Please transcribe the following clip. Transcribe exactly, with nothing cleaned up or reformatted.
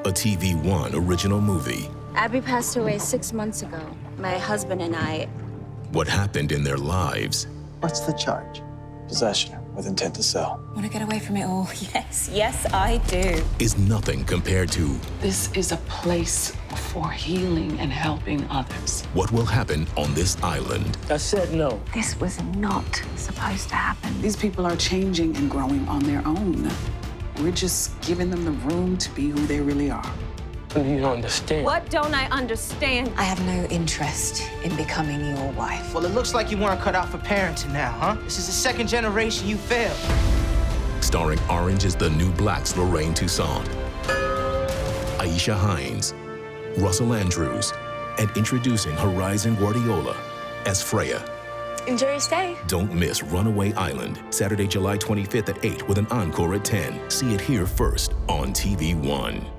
a T V One original movie. Abby passed away six months ago. My husband and I... What happened in their lives. What's the charge? Possession with intent to sell. Want to get away from it all? Yes, yes, I do. Is nothing compared to This is a place for healing and helping others. what will happen on this island. I said no. This was not supposed to happen. These people are changing and growing on their own. We're just giving them the room to be who they really are. You don't understand. What don't I understand? I have no interest in becoming your wife. Well, it looks like you weren't cut out for parenting now, huh? This is the second generation you failed. Starring Orange is the New Black's Lorraine Toussaint, Aisha Hines, Russell Andrews, and introducing Horizon Guardiola as Freya. Enjoy your stay. Don't miss Runaway Island, Saturday, July twenty-fifth at eight with an encore at ten. See it here first on T V One.